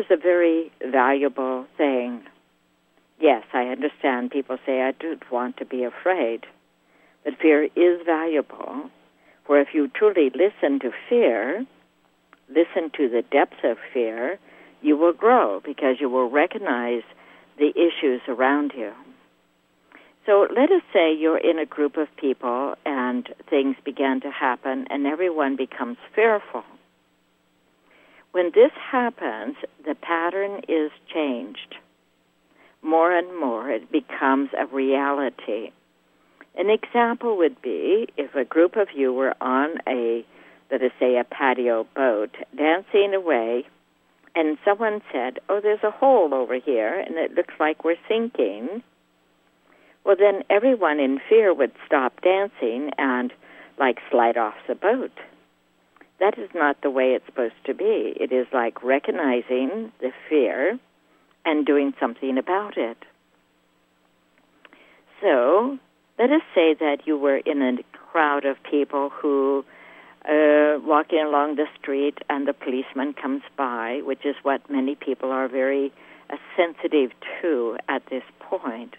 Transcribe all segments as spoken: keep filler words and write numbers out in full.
is a very valuable thing. Yes, I understand people say, I don't want to be afraid. But fear is valuable, for if you truly listen to fear, listen to the depths of fear, you will grow because you will recognize the issues around you. So let us say you're in a group of people and things begin to happen and everyone becomes fearful. When this happens, the pattern is changed. More and more it becomes a reality. An example would be if a group of you were on a, let us say, a patio boat, dancing away, and someone said, oh, there's a hole over here, and it looks like we're sinking. Well, then everyone in fear would stop dancing and, like, slide off the boat. That is not the way it's supposed to be. It is like recognizing the fear and doing something about it. So let us say that you were in a crowd of people who uh, walking along the street and the policeman comes by, which is what many people are very uh, sensitive to at this point.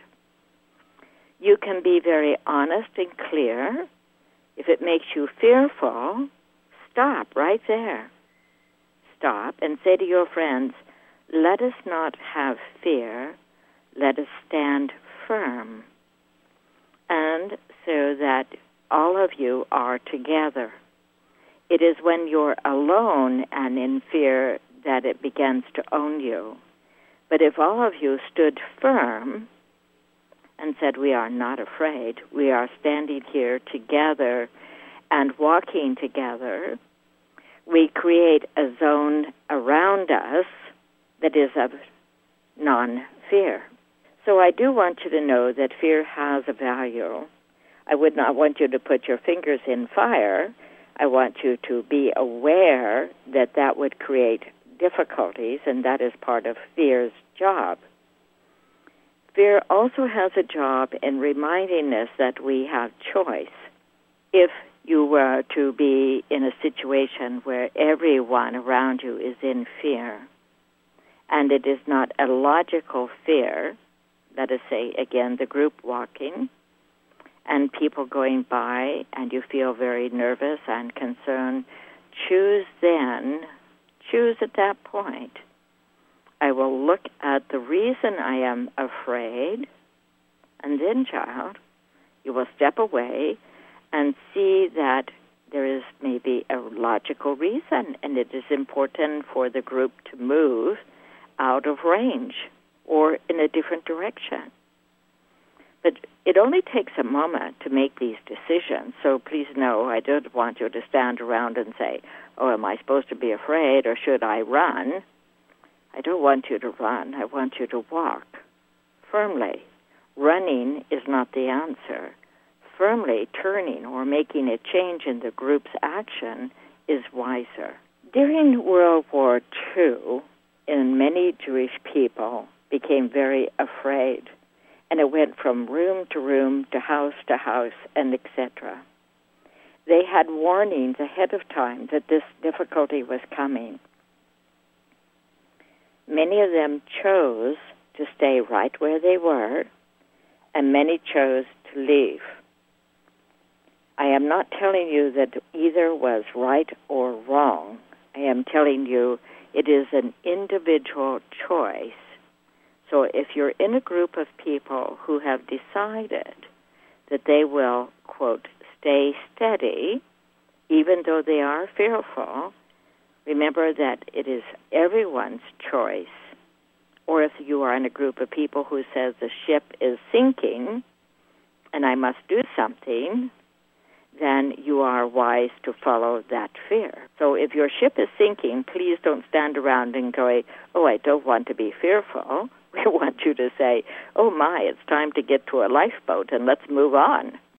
You can be very honest and clear. If it makes you fearful, stop right there. Stop and say to your friends, let us not have fear, let us stand firm. And so that all of you are together. It is when you're alone and in fear that it begins to own you. But if all of you stood firm and said, we are not afraid, we are standing here together and walking together, we create a zone around us that is of non-fear. So I do want you to know that fear has a value. I would not want you to put your fingers in fire. I want you to be aware that that would create difficulties, and that is part of fear's job. Fear also has a job in reminding us that we have choice. If you were to be in a situation where everyone around you is in fear, and it is not a logical fear, let us say, again, the group walking, and people going by, and you feel very nervous and concerned, choose then, choose at that point, I will look at the reason I am afraid, and then, child, you will step away and see that there is maybe a logical reason, and it is important for the group to move out of range or in a different direction. But it only takes a moment to make these decisions, so please know I don't want you to stand around and say, oh, am I supposed to be afraid or should I run? I don't want you to run. I want you to walk firmly. Running is not the answer. Firmly turning or making a change in the group's action is wiser. During World War Two, and many Jewish people became very afraid, and it went from room to room to house to house, and et cetera. They had warnings ahead of time that this difficulty was coming. Many of them chose to stay right where they were, and many chose to leave. I am not telling you that either was right or wrong. I am telling you it is an individual choice. So if you're in a group of people who have decided that they will, quote, stay steady, even though they are fearful, remember that it is everyone's choice. Or if you are in a group of people who says the ship is sinking and I must do something, then you are wise to follow that fear. So if your ship is sinking, please don't stand around and go, oh, I don't want to be fearful. We want you to say, oh my, it's time to get to a lifeboat and let's move on.